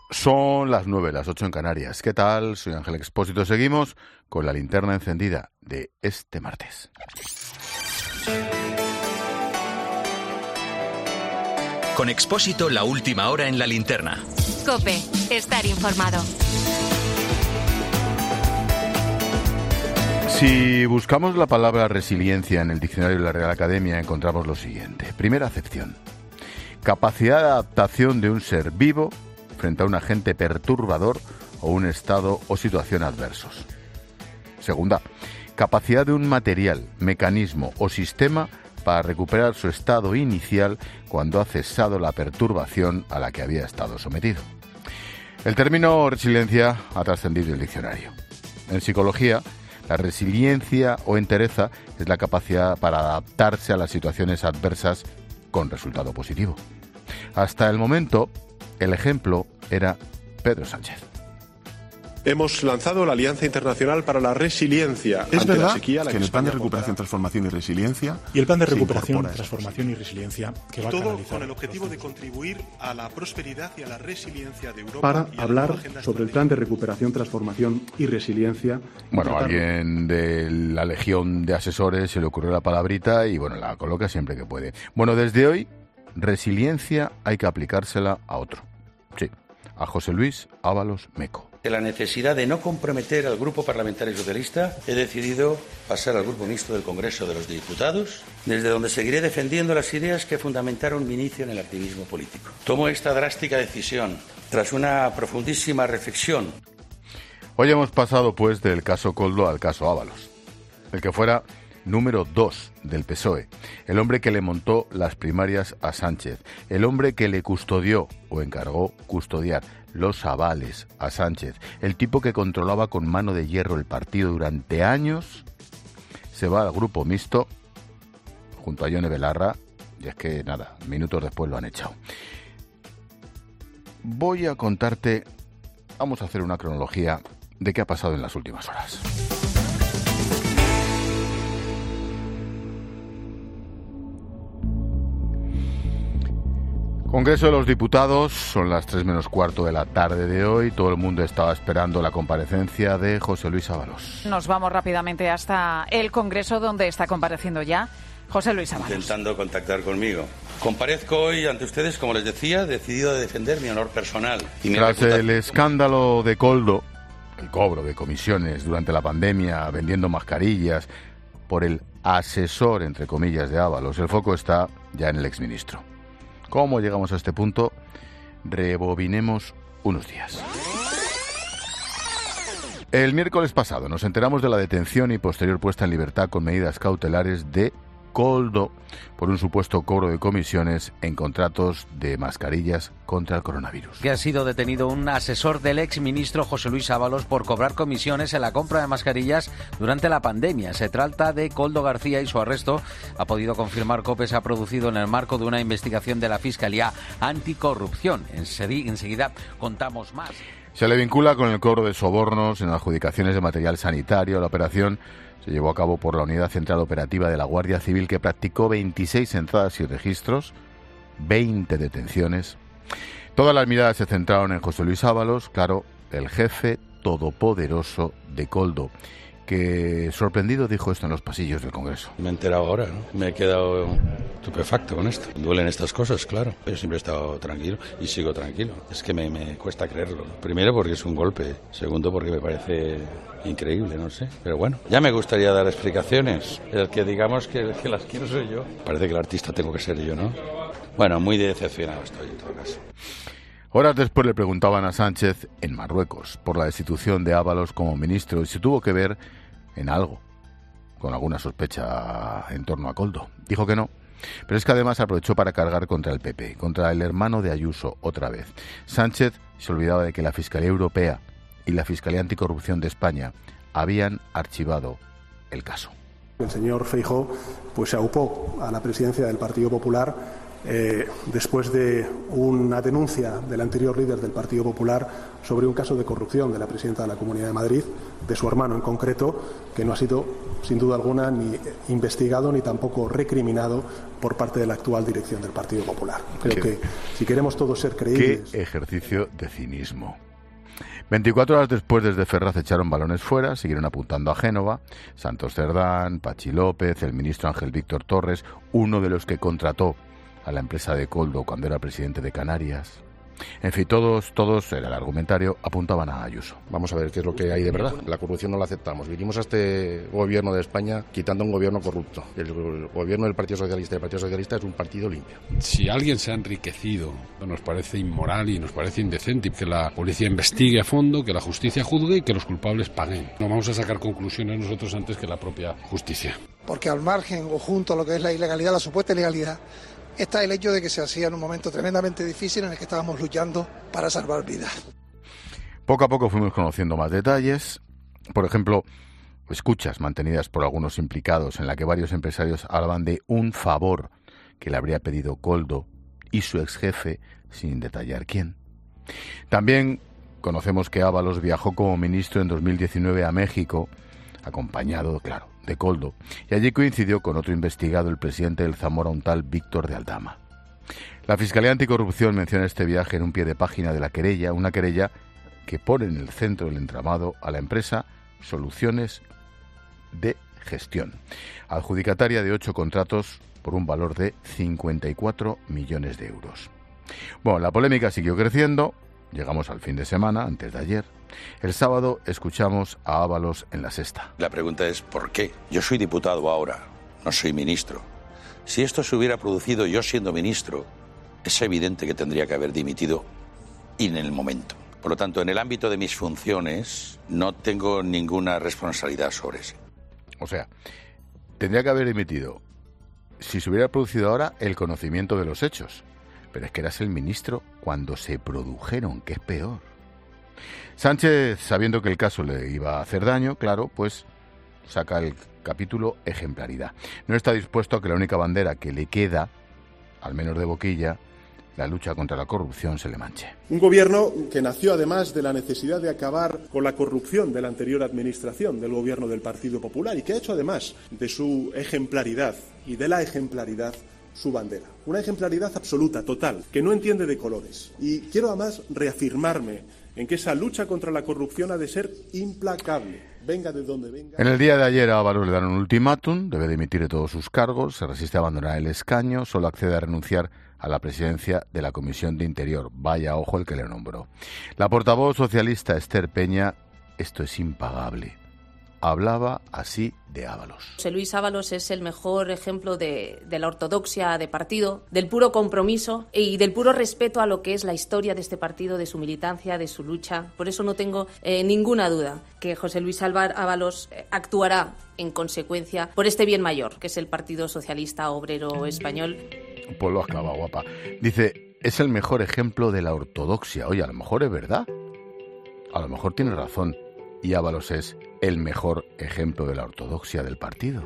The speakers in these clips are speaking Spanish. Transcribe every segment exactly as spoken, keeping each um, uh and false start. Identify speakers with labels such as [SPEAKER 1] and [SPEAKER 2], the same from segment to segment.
[SPEAKER 1] Son las nueve, las ocho en Canarias. ¿Qué tal? Soy Ángel Expósito. Seguimos con la linterna encendida de este martes.
[SPEAKER 2] Con Expósito, la última hora en la linterna.
[SPEAKER 3] COPE, estar informado.
[SPEAKER 1] Si buscamos la palabra resiliencia en el diccionario de la Real Academia, encontramos lo siguiente. Primera acepción: capacidad de adaptación de un ser vivo frente a un agente perturbador o un estado o situación adversos. Segunda, capacidad de un material, mecanismo o sistema para recuperar su estado inicial cuando ha cesado la perturbación a la que había estado sometido. El término resiliencia ha trascendido el diccionario. En psicología, la resiliencia o entereza es la capacidad para adaptarse a las situaciones adversas con resultado positivo. Hasta el momento, el ejemplo era Pedro Sánchez.
[SPEAKER 4] Hemos lanzado la Alianza Internacional para la Resiliencia.
[SPEAKER 5] Es
[SPEAKER 4] ante
[SPEAKER 5] verdad
[SPEAKER 4] la sequía, la
[SPEAKER 5] que en el
[SPEAKER 4] España
[SPEAKER 5] Plan de Recuperación,
[SPEAKER 4] aportará.
[SPEAKER 5] Transformación y Resiliencia...
[SPEAKER 6] Y el Plan de Recuperación,
[SPEAKER 5] incorpora
[SPEAKER 6] Transformación y Resiliencia que va a
[SPEAKER 4] Todo
[SPEAKER 6] canalizar
[SPEAKER 4] con el objetivo de contribuir a la prosperidad y a la resiliencia de Europa.
[SPEAKER 7] Para
[SPEAKER 4] y a la
[SPEAKER 7] hablar
[SPEAKER 4] nueva agenda
[SPEAKER 7] sobre el Plan de Recuperación, Transformación y Resiliencia.
[SPEAKER 1] Bueno, a alguien de la legión de asesores se le ocurrió la palabrita y, bueno, la coloca siempre que puede. Bueno, desde hoy, resiliencia hay que aplicársela a otro. Sí, a José Luis Ábalos Meco.
[SPEAKER 8] De la necesidad de no comprometer al Grupo Parlamentario Socialista, he decidido pasar al Grupo Mixto del Congreso de los Diputados, desde donde seguiré defendiendo las ideas que fundamentaron mi inicio en el activismo político. Tomo esta drástica decisión tras una profundísima reflexión.
[SPEAKER 1] Hoy hemos pasado, pues, del caso Koldo al caso Ábalos. El que fuera número dos del P S O E, el hombre que le montó las primarias a Sánchez, el hombre que le custodió o encargó custodiar los avales a Sánchez, el tipo que controlaba con mano de hierro el partido durante años, se va al Grupo Mixto junto a Ione Belarra, y es que nada, minutos después lo han echado. Voy a contarte, vamos a hacer una cronología de qué ha pasado en las últimas horas. Congreso de los Diputados, son las tres menos cuarto de la tarde de hoy. Todo el mundo estaba esperando la comparecencia de José Luis Ábalos.
[SPEAKER 9] Nos vamos rápidamente hasta el Congreso, donde está compareciendo ya José Luis Ábalos.
[SPEAKER 8] Intentando contactar conmigo. Comparezco hoy ante ustedes, como les decía, decidido a defender mi honor personal. Y mi
[SPEAKER 1] Tras
[SPEAKER 8] reputación.
[SPEAKER 1] el escándalo de Koldo, el cobro de comisiones durante la pandemia, vendiendo mascarillas, por el asesor, entre comillas, de Ábalos, el foco está ya en el exministro. ¿Cómo llegamos a este punto? Rebobinemos unos días. El miércoles pasado nos enteramos de la detención y posterior puesta en libertad con medidas cautelares de Koldo por un supuesto cobro de comisiones en contratos de mascarillas contra el coronavirus.
[SPEAKER 10] Que ha sido detenido un asesor del exministro José Luis Ábalos por cobrar comisiones en la compra de mascarillas durante la pandemia. Se trata de Koldo García y su arresto, ha podido confirmar COPE, se ha producido en el marco de una investigación de la Fiscalía Anticorrupción. Enseguida contamos más.
[SPEAKER 1] Se le vincula con el cobro de sobornos en adjudicaciones de material sanitario. La operación se llevó a cabo por la Unidad Central Operativa de la Guardia Civil, que practicó veintiséis entradas y registros, veinte detenciones. Todas las miradas se centraron en José Luis Ábalos, claro, el jefe todopoderoso de Koldo, que sorprendido dijo esto en los pasillos del Congreso.
[SPEAKER 8] Me he enterado ahora, ¿no? Me he quedado estupefacto con esto. Duelen estas cosas, claro. Yo siempre he estado tranquilo y sigo tranquilo. Es que me, me cuesta creerlo. Primero porque es un golpe. Segundo porque me parece increíble, no sé. Pero bueno, ya me gustaría dar explicaciones. El que digamos que, que las quiero soy yo. Parece que el artista tengo que ser yo, ¿no? Bueno, muy decepcionado estoy en todo caso.
[SPEAKER 1] Horas después le preguntaban a Sánchez en Marruecos por la destitución de Ábalos como ministro y si tuvo que ver en algo, con alguna sospecha en torno a Koldo. Dijo que no, pero es que además aprovechó para cargar contra el P P, contra el hermano de Ayuso otra vez. Sánchez se olvidaba de que la Fiscalía Europea y la Fiscalía Anticorrupción de España habían archivado el caso.
[SPEAKER 7] El señor Feijóo pues se aupó a la presidencia del Partido Popular eh, después de una denuncia del anterior líder del Partido Popular sobre un caso de corrupción de la presidenta de la Comunidad de Madrid, de su hermano en concreto, que no ha sido, sin duda alguna, ni investigado ni tampoco recriminado por parte de la actual dirección del Partido Popular. Creo que si queremos todos ser creíbles...
[SPEAKER 1] Qué ejercicio de cinismo. veinticuatro horas después, desde Ferraz echaron balones fuera, siguieron apuntando a Génova, Santos Cerdán, Pachi López, el ministro Ángel Víctor Torres, uno de los que contrató a la empresa de Koldo cuando era presidente de Canarias. En fin, todos, todos, era el argumentario, apuntaban a Ayuso.
[SPEAKER 5] Vamos a ver qué es lo que hay de verdad. La corrupción no la aceptamos. Vinimos a este gobierno de España quitando un gobierno corrupto. El gobierno del Partido Socialista y el Partido Socialista es un partido limpio.
[SPEAKER 11] Si alguien se ha enriquecido, nos parece inmoral y nos parece indecente que la policía investigue a fondo, que la justicia juzgue y que los culpables paguen. No vamos a sacar conclusiones nosotros antes que la propia justicia.
[SPEAKER 12] Porque al margen o junto a lo que es la ilegalidad, la supuesta ilegalidad, está el hecho de que se hacía en un momento tremendamente difícil en el que estábamos luchando para salvar vidas.
[SPEAKER 1] Poco a poco fuimos conociendo más detalles. Por ejemplo, escuchas mantenidas por algunos implicados en la que varios empresarios hablaban de un favor que le habría pedido Koldo y su ex jefe, sin detallar quién. También conocemos que Ábalos viajó como ministro en dos mil diecinueve a México, acompañado, claro, de Koldo, y allí coincidió con otro investigado, el presidente del Zamora, un tal Víctor de Aldama. La Fiscalía Anticorrupción menciona este viaje en un pie de página de la querella, una querella que pone en el centro del entramado a la empresa Soluciones de Gestión, adjudicataria de ocho contratos por un valor de cincuenta y cuatro millones de euros. Bueno, la polémica siguió creciendo, llegamos al fin de semana, antes de ayer. El sábado escuchamos a Ábalos en La Sexta.
[SPEAKER 8] La pregunta es ¿por qué? Yo soy diputado ahora, no soy ministro. Si esto se hubiera producido yo siendo ministro, es evidente que tendría que haber dimitido en el momento. Por lo tanto, en el ámbito de mis funciones no tengo ninguna responsabilidad sobre eso.
[SPEAKER 1] O sea, tendría que haber dimitido si se hubiera producido ahora el conocimiento de los hechos. Pero es que eras el ministro cuando se produjeron, que es peor. Sánchez, sabiendo que el caso le iba a hacer daño, claro, pues saca el capítulo ejemplaridad. No está dispuesto a que la única bandera que le queda, al menos de boquilla, la lucha contra la corrupción, se le manche.
[SPEAKER 4] Un gobierno que nació además de la necesidad de acabar con la corrupción de la anterior administración del gobierno del Partido Popular y que ha hecho además de su ejemplaridad y de la ejemplaridad su bandera. Una ejemplaridad absoluta, total, que no entiende de colores. Y quiero además reafirmarme en que esa lucha contra la corrupción ha de ser implacable, venga de donde venga.
[SPEAKER 1] En el día de ayer a Ábalos le dan un ultimátum, debe dimitir de todos sus cargos, se resiste a abandonar el escaño, solo accede a renunciar a la presidencia de la Comisión de Interior. Vaya ojo el que le nombró. La portavoz socialista Esther Peña, esto es impagable. Hablaba así de Ábalos.
[SPEAKER 13] José Luis Ábalos es el mejor ejemplo de, de la ortodoxia de partido, del puro compromiso y del puro respeto a lo que es la historia de este partido, de su militancia, de su lucha. Por eso no tengo eh, ninguna duda que José Luis Ábalos eh, actuará en consecuencia por este bien mayor, que es el Partido Socialista Obrero Español.
[SPEAKER 1] Pues lo has clavado, guapa. Dice, es el mejor ejemplo de la ortodoxia. Oye, a lo mejor es verdad. A lo mejor tiene razón. Y Ábalos es el mejor ejemplo de la ortodoxia del partido.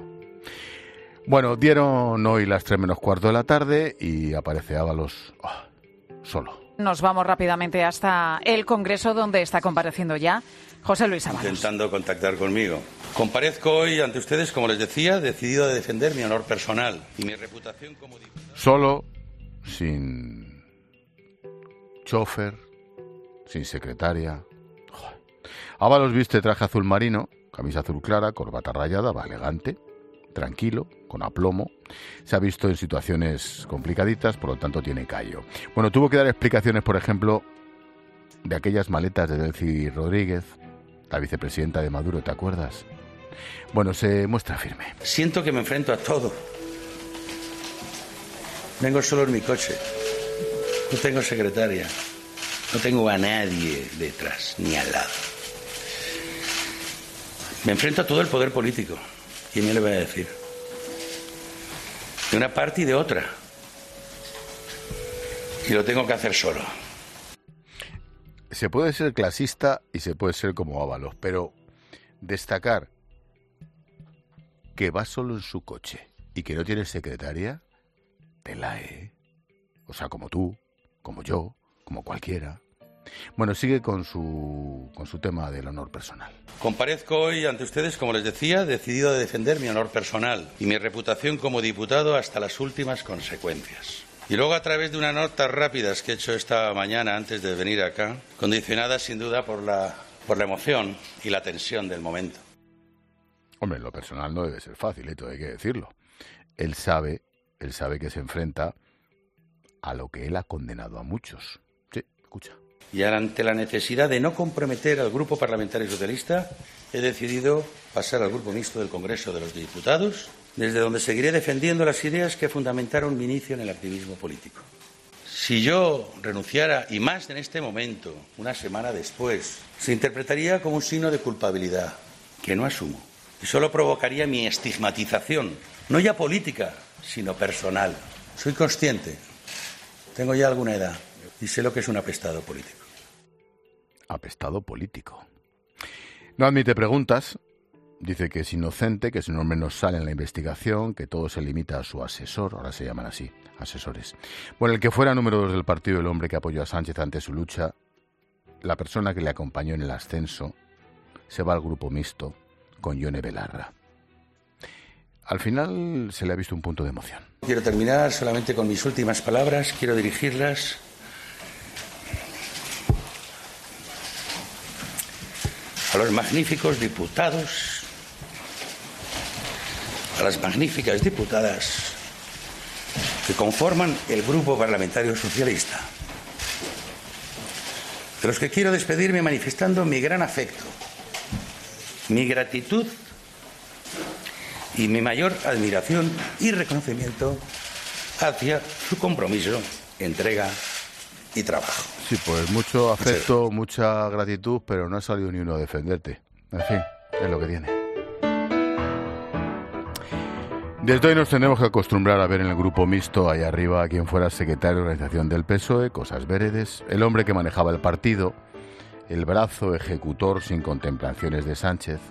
[SPEAKER 1] Bueno, dieron hoy las tres menos cuarto de la tarde y aparece Ábalos oh, solo.
[SPEAKER 9] Nos vamos rápidamente hasta el Congreso, donde está compareciendo ya José Luis Ábalos.
[SPEAKER 8] Intentando contactar conmigo. Comparezco hoy ante ustedes, como les decía, decidido a defender mi honor personal y mi reputación como diputado.
[SPEAKER 1] Solo, sin chofer, sin secretaria. Ábalos viste traje azul marino, camisa azul clara, corbata rayada, va elegante, tranquilo, con aplomo. Se ha visto en situaciones complicaditas, por lo tanto tiene callo. Bueno, tuvo que dar explicaciones, por ejemplo, de aquellas maletas de Delcy Rodríguez, la vicepresidenta de Maduro, ¿te acuerdas? Bueno, se muestra firme.
[SPEAKER 8] Siento que me enfrento a todo. Vengo solo en mi coche. No tengo secretaria. No tengo a nadie detrás, ni al lado. Me enfrento a todo el poder político. ¿Quién me le va a decir? De una parte y de otra. Y lo tengo que hacer solo.
[SPEAKER 1] Se puede ser clasista y se puede ser como Ábalos, pero destacar que va solo en su coche y que no tiene secretaria, tela, ¿eh? o sea, como tú, como yo, como cualquiera. Bueno, sigue con su, con su tema del honor personal.
[SPEAKER 8] Comparezco hoy ante ustedes, como les decía, decidido a defender mi honor personal y mi reputación como diputado hasta las últimas consecuencias. Y luego a través de unas notas rápidas que he hecho esta mañana antes de venir acá, condicionadas sin duda por la, por la emoción y la tensión del momento.
[SPEAKER 1] Hombre, en lo personal no debe ser fácil, esto hay que decirlo. Él sabe, él sabe que se enfrenta a lo que él ha condenado a muchos. Sí, escucha.
[SPEAKER 8] Y ante la necesidad de no comprometer al Grupo Parlamentario Socialista, he decidido pasar al Grupo Mixto del Congreso de los Diputados, desde donde seguiré defendiendo las ideas que fundamentaron mi inicio en el activismo político. Si yo renunciara, y más en este momento, una semana después, se interpretaría como un signo de culpabilidad, que no asumo, y solo provocaría mi estigmatización, no ya política, sino personal. Soy consciente, tengo ya alguna edad, y sé lo que es un apestado político.
[SPEAKER 1] Apestado político. No admite preguntas, dice que es inocente, que su nombre no sale en la investigación, que todo se limita a su asesor, ahora se llaman así, asesores. Bueno, el que fuera número dos del partido, el hombre que apoyó a Sánchez ante su lucha, la persona que le acompañó en el ascenso, se va al Grupo Mixto con Ione Belarra. Al final se le ha visto un punto de emoción.
[SPEAKER 8] Quiero terminar solamente con mis últimas palabras, quiero dirigirlas a los magníficos diputados, a las magníficas diputadas que conforman el Grupo Parlamentario Socialista, de los que quiero despedirme manifestando mi gran afecto, mi gratitud y mi mayor admiración y reconocimiento hacia su compromiso, entrega y trabajo.
[SPEAKER 1] Sí, pues mucho afecto, mucha gratitud, pero no ha salido ni uno a defenderte. En fin, es lo que tiene. Desde hoy nos tenemos que acostumbrar a ver en el Grupo Mixto, ahí arriba, a quien fuera secretario de organización del P S O E, cosas veredes, el hombre que manejaba el partido, el brazo ejecutor sin contemplaciones de Sánchez.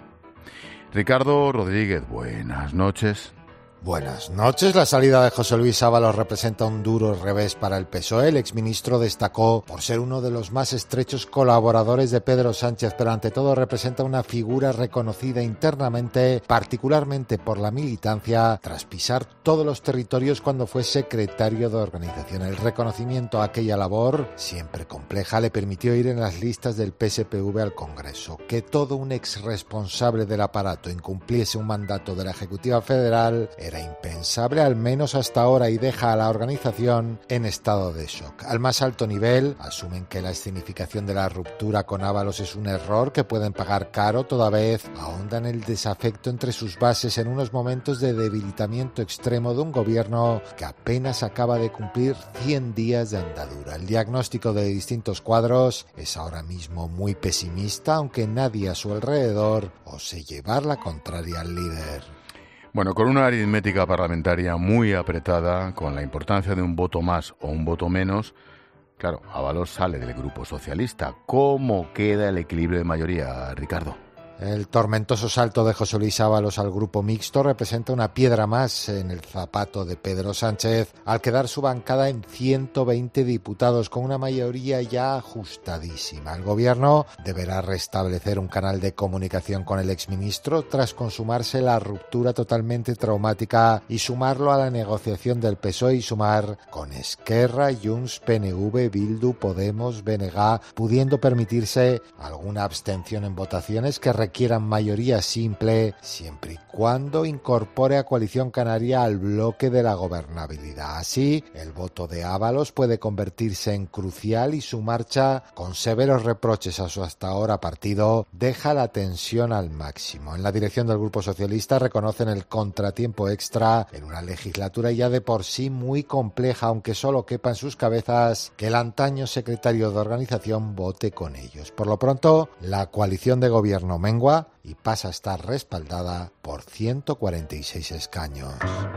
[SPEAKER 1] Ricardo Rodríguez, buenas noches.
[SPEAKER 14] Buenas noches. La salida de José Luis Ábalos representa un duro revés para el P S O E. El exministro destacó por ser uno de los más estrechos colaboradores de Pedro Sánchez, pero ante todo representa una figura reconocida internamente, particularmente por la militancia, tras pisar todos los territorios cuando fue secretario de organización. El reconocimiento a aquella labor, siempre compleja, le permitió ir en las listas del P S P V al Congreso. Que todo un exresponsable del aparato incumpliese un mandato de la Ejecutiva Federal era impensable, al menos hasta ahora, y deja a la organización en estado de shock. Al más alto nivel, asumen que la escenificación de la ruptura con Ábalos es un error que pueden pagar caro, toda vez ahondan el desafecto entre sus bases en unos momentos de debilitamiento extremo de un gobierno que apenas acaba de cumplir cien días de andadura. El diagnóstico de distintos cuadros es ahora mismo muy pesimista, aunque nadie a su alrededor ose llevar la contraria al líder.
[SPEAKER 1] Bueno, con una aritmética parlamentaria muy apretada, con la importancia de un voto más o un voto menos, claro, Ábalos sale del Grupo Socialista. ¿Cómo queda el equilibrio de mayoría, Ricardo?
[SPEAKER 14] El tormentoso salto de José Luis Ábalos al Grupo Mixto representa una piedra más en el zapato de Pedro Sánchez, al quedar su bancada en ciento veinte diputados, con una mayoría ya ajustadísima. El gobierno deberá restablecer un canal de comunicación con el exministro tras consumarse la ruptura totalmente traumática y sumarlo a la negociación del P S O E y sumar con Esquerra, Junts, P N V, Bildu, Podemos, B N G, pudiendo permitirse alguna abstención en votaciones que requieran mayoría simple, siempre y cuando incorpore a Coalición Canaria al bloque de la gobernabilidad. Así, el voto de Ábalos puede convertirse en crucial y su marcha, con severos reproches a su hasta ahora partido, deja la tensión al máximo. En la dirección del Grupo Socialista reconocen el contratiempo extra en una legislatura ya de por sí muy compleja, aunque solo quepa en sus cabezas que el antaño secretario de organización vote con ellos. Por lo pronto, la coalición de gobierno mengua y pasa a estar respaldada por ciento cuarenta y seis escaños.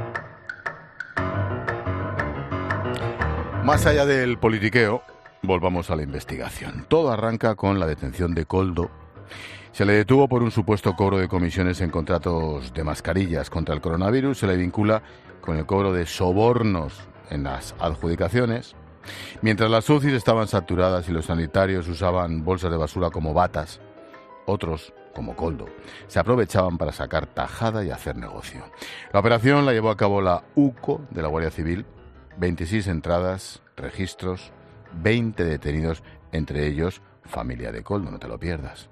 [SPEAKER 1] Más allá del politiqueo, volvamos a la investigación. Todo arranca con la detención de Koldo. Se le detuvo por un supuesto cobro de comisiones en contratos de mascarillas contra el coronavirus. Se le vincula con el cobro de sobornos en las adjudicaciones, mientras las U C Is estaban saturadas y los sanitarios usaban bolsas de basura como batas, otros, como Koldo, se aprovechaban para sacar tajada y hacer negocio. La operación la llevó a cabo la U C O de la Guardia Civil, veintiséis entradas, registros, veinte detenidos, entre ellos familia de Koldo, no te lo pierdas.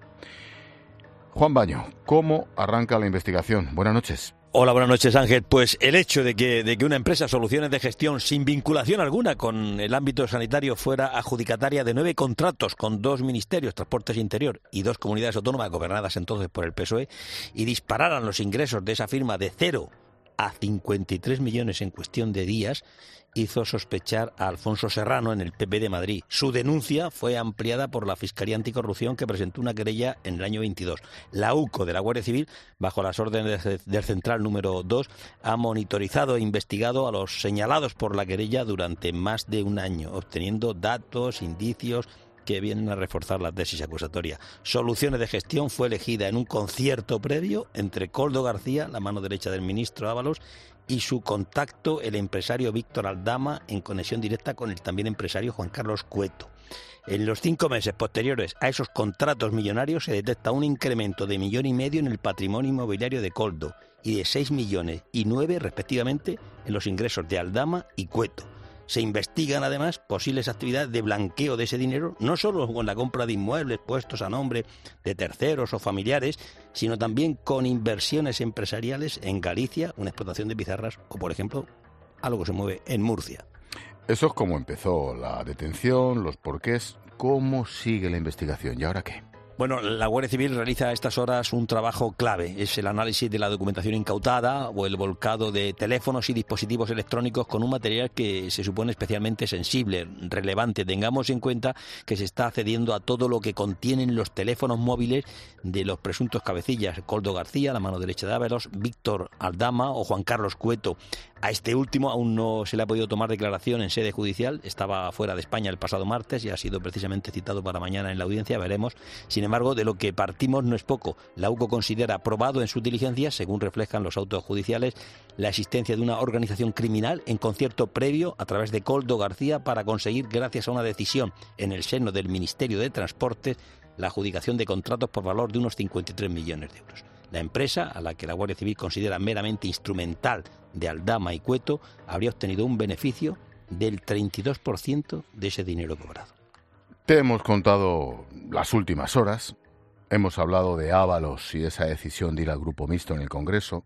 [SPEAKER 1] Juan Baño, ¿cómo arranca la investigación? Buenas noches.
[SPEAKER 15] Hola, buenas noches, Ángel. Pues el hecho de que, de que una empresa Soluciones de Gestión sin vinculación alguna con el ámbito sanitario fuera adjudicataria de nueve contratos con dos ministerios, Transportes e Interior, y dos comunidades autónomas gobernadas entonces por el P S O E, y dispararan los ingresos de esa firma de cero a cincuenta y tres millones en cuestión de días, hizo sospechar a Alfonso Serrano en el P P de Madrid. Su denuncia fue ampliada por la Fiscalía Anticorrupción, que presentó una querella en el año veintidós. La U C O de la Guardia Civil, bajo las órdenes del Central número dos, ha monitorizado e investigado a los señalados por la querella durante más de un año, obteniendo datos, indicios que vienen a reforzar la tesis acusatoria. Soluciones de Gestión fue elegida en un concierto previo entre Koldo García, la mano derecha del ministro Ábalos, y su contacto, el empresario Víctor Aldama, en conexión directa con el también empresario Juan Carlos Cueto. En los cinco meses posteriores a esos contratos millonarios se detecta un incremento de millón y medio en el patrimonio inmobiliario de Koldo y de seis millones y nueve, respectivamente, en los ingresos de Aldama y Cueto. Se investigan además posibles actividades de blanqueo de ese dinero, no solo con la compra de inmuebles puestos a nombre de terceros o familiares, sino también con inversiones empresariales en Galicia, una explotación de pizarras, o por ejemplo, algo que se mueve en Murcia.
[SPEAKER 1] Eso es cómo empezó la detención, los porqués, cómo sigue la investigación y ahora qué.
[SPEAKER 15] Bueno, la Guardia Civil realiza a estas horas un trabajo clave. Es el análisis de la documentación incautada o el volcado de teléfonos y dispositivos electrónicos con un material que se supone especialmente sensible, relevante. Tengamos en cuenta que se está accediendo a todo lo que contienen los teléfonos móviles de los presuntos cabecillas. Koldo García, la mano derecha de Ábalos, Víctor Aldama o Juan Carlos Cueto. A este último aún no se le ha podido tomar declaración en sede judicial. Estaba fuera de España el pasado martes y ha sido precisamente citado para mañana en la audiencia. Veremos. Sin embargo, de lo que partimos no es poco. La U C O considera probado en sus diligencias, según reflejan los autos judiciales, la existencia de una organización criminal en concierto previo a través de Koldo García para conseguir, gracias a una decisión en el seno del Ministerio de Transportes, la adjudicación de contratos por valor de unos cincuenta y tres millones de euros. La empresa, a la que la Guardia Civil considera meramente instrumental de Aldama y Cueto, habría obtenido un beneficio del treinta y dos por ciento de ese dinero cobrado.
[SPEAKER 1] Te hemos contado las últimas horas, hemos hablado de Ábalos y esa decisión de ir al grupo mixto en el Congreso,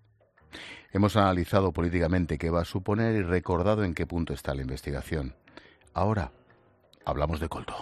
[SPEAKER 1] hemos analizado políticamente qué va a suponer y recordado en qué punto está la investigación. Ahora hablamos de Koldo.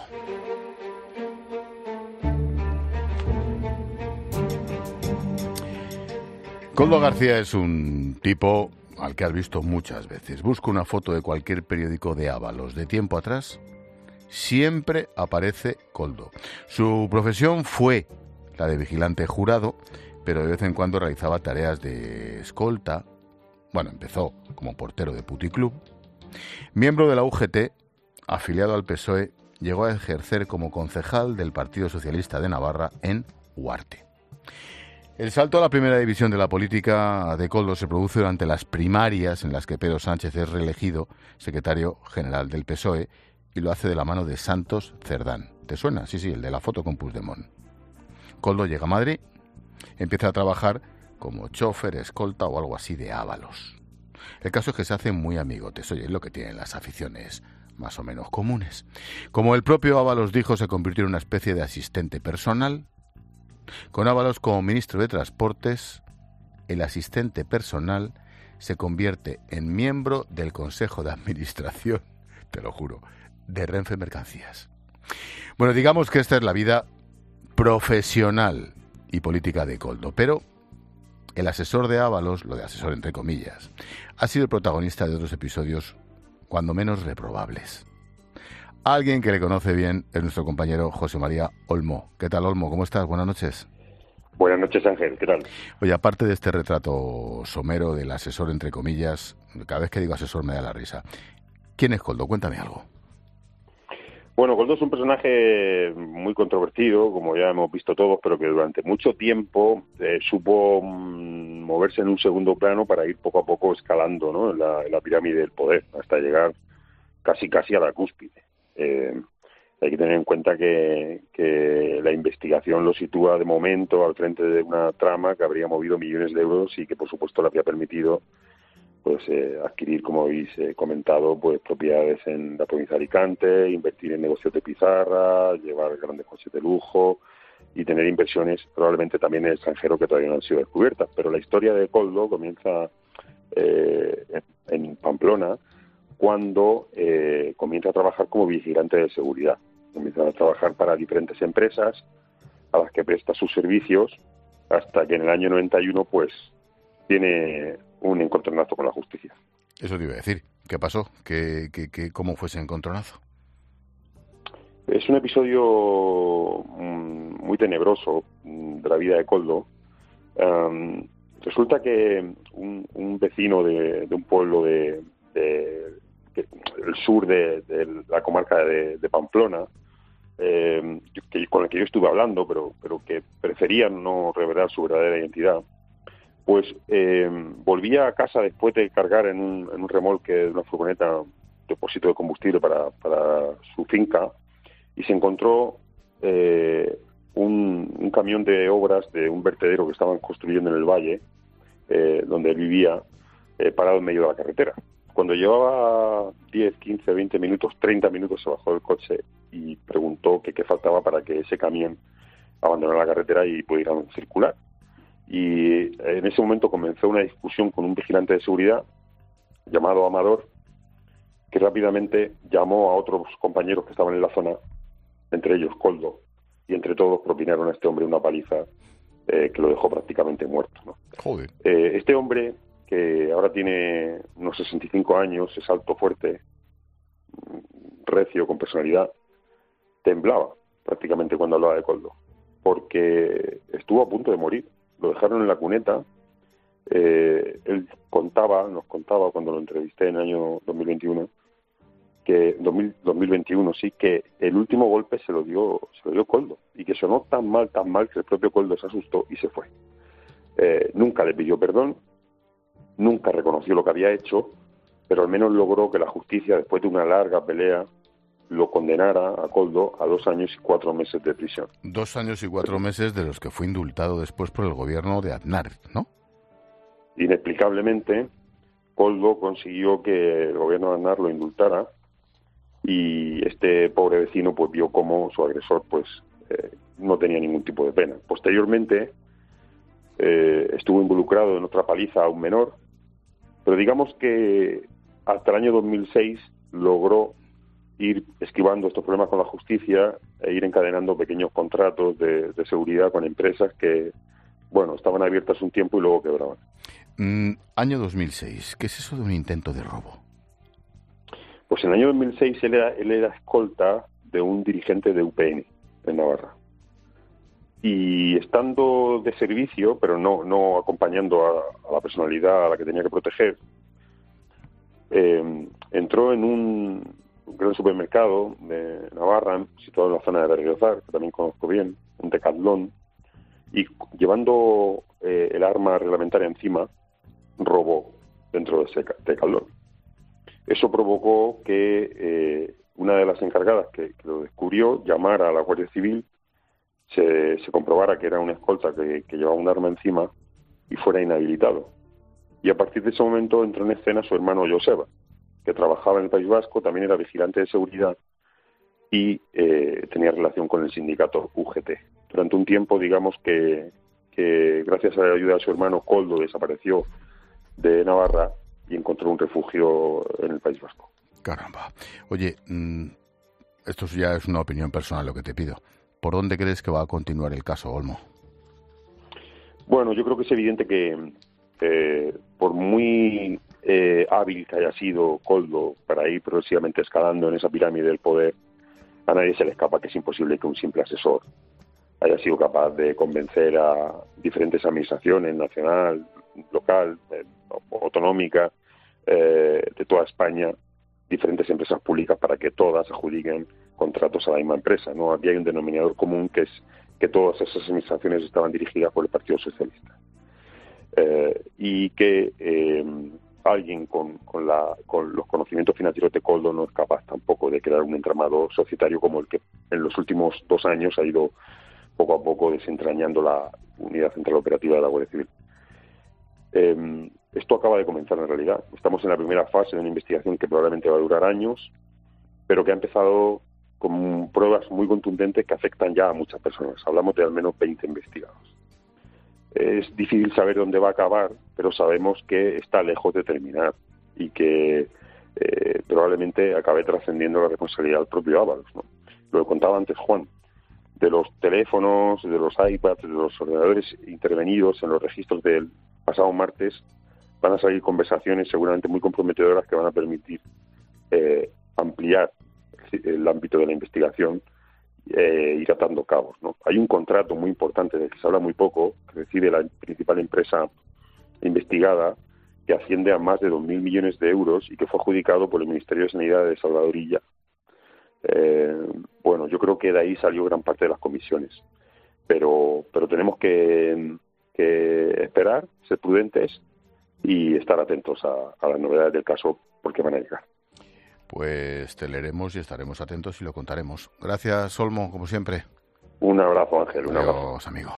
[SPEAKER 1] Koldo García es un tipo al que has visto muchas veces. Busca una foto de cualquier periódico de Ábalos de tiempo atrás, siempre aparece Koldo. Su profesión fue la de vigilante jurado, pero de vez en cuando realizaba tareas de escolta. Bueno, empezó como portero de puticlub. Miembro de la U G T, afiliado al P S O E, llegó a ejercer como concejal del Partido Socialista de Navarra en Huarte. El salto a la primera división de la política de Koldo se produce durante las primarias en las que Pedro Sánchez es reelegido secretario general del P S O E y lo hace de la mano de Santos Cerdán. ¿Te suena? Sí, sí, el de la foto con Puigdemont. Koldo llega a Madrid, empieza a trabajar como chofer, escolta o algo así de Ábalos. El caso es que se hacen muy amigotes, oye, es lo que tienen las aficiones más o menos comunes. Como el propio Ábalos dijo, se convirtió en una especie de asistente personal. Con Ábalos como ministro de Transportes, el asistente personal se convierte en miembro del Consejo de Administración, te lo juro, de Renfe Mercancías. Bueno, digamos que esta es la vida profesional y política de Koldo, pero el asesor de Ábalos, lo de asesor entre comillas, ha sido el protagonista de otros episodios cuando menos reprobables. Alguien que le conoce bien es nuestro compañero José María Olmo. ¿Qué tal, Olmo? ¿Cómo estás? Buenas noches.
[SPEAKER 16] Buenas noches, Ángel. ¿Qué tal?
[SPEAKER 1] Oye, aparte de este retrato somero del asesor, entre comillas, cada vez que digo asesor me da la risa. ¿Quién es Koldo? Cuéntame algo.
[SPEAKER 16] Bueno, Koldo es un personaje muy controvertido, como ya hemos visto todos, pero que durante mucho tiempo eh, supo mmm, moverse en un segundo plano para ir poco a poco escalando, ¿no?, en la, en la pirámide del poder, hasta llegar casi casi a la cúspide. Eh, hay que tener en cuenta que, que la investigación lo sitúa de momento al frente de una trama que habría movido millones de euros y que por supuesto le había permitido pues eh, adquirir, como habéis eh, comentado, pues propiedades en la provincia de Alicante, invertir en negocios de pizarra, llevar grandes coches de lujo y tener inversiones probablemente también en el extranjero que todavía no han sido descubiertas. Pero la historia de Koldo comienza eh, en Pamplona cuando eh, comienza a trabajar como vigilante de seguridad. Comienza a trabajar para diferentes empresas a las que presta sus servicios hasta que en el año noventa y uno pues tiene un encontronazo con la justicia.
[SPEAKER 1] Eso te iba a decir. ¿Qué pasó? ¿Qué, qué, qué, ¿Cómo fue ese encontronazo?
[SPEAKER 16] Es un episodio mmm, muy tenebroso mmm, de la vida de Koldo. Um, resulta que un, un vecino de, de un pueblo de, de, de el sur de, de la comarca de, de Pamplona, eh, que, con el que yo estuve hablando, pero, pero que prefería no revelar su verdadera identidad, pues eh, volvía a casa después de cargar en un, en un remolque de una furgoneta un depósito de combustible para, para su finca y se encontró eh, un, un camión de obras de un vertedero que estaban construyendo en el valle, eh, donde él vivía, eh, parado en medio de la carretera. Cuando llevaba diez, quince, veinte minutos, treinta minutos, se bajó del coche y preguntó que qué faltaba para que ese camión abandonara la carretera y pudiera circular. Y en ese momento comenzó una discusión con un vigilante de seguridad llamado Amador, que rápidamente llamó a otros compañeros que estaban en la zona, entre ellos Koldo, y entre todos propinaron a este hombre una paliza eh, que lo dejó prácticamente muerto, ¿no?
[SPEAKER 1] Joder.
[SPEAKER 16] Eh, este hombre, que ahora tiene unos sesenta y cinco años, es alto, fuerte, recio, con personalidad, temblaba prácticamente cuando hablaba de Koldo, porque estuvo a punto de morir. Lo dejaron en la cuneta. Eh, él contaba, nos contaba cuando lo entrevisté en el año dos mil veintiuno, que dos mil veintiuno sí, que el último golpe se lo dio se lo dio Koldo y que sonó tan mal, tan mal que el propio Koldo se asustó y se fue. Eh, nunca le pidió perdón, nunca reconoció lo que había hecho, pero al menos logró que la justicia, después de una larga pelea, lo condenara a Koldo a dos años y cuatro meses de prisión.
[SPEAKER 1] Dos años y cuatro meses de los que fue indultado después por el gobierno de Aznar, ¿no?
[SPEAKER 16] Inexplicablemente, Koldo consiguió que el gobierno de Aznar lo indultara y este pobre vecino pues vio cómo su agresor pues eh, no tenía ningún tipo de pena. Posteriormente eh, estuvo involucrado en otra paliza a un menor, pero digamos que hasta el año dos mil seis logró ir esquivando estos problemas con la justicia e ir encadenando pequeños contratos de, de seguridad con empresas que, bueno, estaban abiertas un tiempo y luego quebraban.
[SPEAKER 1] Mm, año dos mil seis, ¿qué es eso de un intento de robo?
[SPEAKER 16] Pues en el año dos mil seis él era, él era escolta de un dirigente de U P N en Navarra. Y estando de servicio, pero no, no acompañando a, a la personalidad a la que tenía que proteger, eh, entró en un, un gran supermercado de Navarra, situado en la zona de Berriozar, que también conozco bien, un Decathlon, y llevando eh, el arma reglamentaria encima, robó dentro de ese Decathlon. Eso provocó que eh, una de las encargadas que, que lo descubrió llamara a la Guardia Civil, se, se comprobara que era una escolta que, que llevaba un arma encima y fuera inhabilitado. Y a partir de ese momento entró en escena su hermano Joseba, que trabajaba en el País Vasco, también era vigilante de seguridad y eh, tenía relación con el sindicato U G T. Durante un tiempo, digamos que, que gracias a la ayuda de su hermano, Koldo desapareció de Navarra y encontró un refugio en el País Vasco.
[SPEAKER 1] Caramba. Oye, mmm, esto ya es una opinión personal lo que te pido. ¿Por dónde crees que va a continuar el caso, Olmo?
[SPEAKER 16] Bueno, yo creo que es evidente que eh, por muy eh, hábil que haya sido Koldo para ir progresivamente escalando en esa pirámide del poder, a nadie se le escapa que es imposible que un simple asesor haya sido capaz de convencer a diferentes administraciones, nacional, local, eh, autonómica, eh, de toda España, diferentes empresas públicas para que todas adjudiquen contratos a la misma empresa, ¿no? Aquí hay un denominador común que es que todas esas administraciones estaban dirigidas por el Partido Socialista. Eh, y que eh, alguien con, con, la, con los conocimientos financieros de Koldo no es capaz tampoco de crear un entramado societario como el que en los últimos dos años ha ido poco a poco desentrañando la Unidad Central Operativa de la Guardia Civil. Eh, esto acaba de comenzar en realidad. Estamos en la primera fase de una investigación que probablemente va a durar años, pero que ha empezado con pruebas muy contundentes que afectan ya a muchas personas. Hablamos de al menos veinte investigados. Es difícil saber dónde va a acabar, pero sabemos que está lejos de terminar y que eh, probablemente acabe trascendiendo la responsabilidad del propio Ábalos, ¿no? Lo contaba antes Juan, de los teléfonos, de los iPads, de los ordenadores intervenidos en los registros del pasado martes, van a salir conversaciones seguramente muy comprometedoras que van a permitir eh, ampliar el ámbito de la investigación eh, ir atando cabos, ¿no? Hay un contrato muy importante del que se habla muy poco, que recibe la principal empresa investigada, que asciende a más de dos mil millones de euros y que fue adjudicado por el Ministerio de Sanidad de Salvador Illa. Eh, bueno, yo creo que de ahí salió gran parte de las comisiones, pero pero tenemos que, que esperar, ser prudentes y estar atentos a, a las novedades del caso porque van a llegar.
[SPEAKER 1] Pues te leeremos y estaremos atentos y lo contaremos. Gracias, Olmo, como siempre.
[SPEAKER 16] Un abrazo, Ángel. Un
[SPEAKER 1] Adiós,
[SPEAKER 16] abrazo.
[SPEAKER 1] amigo.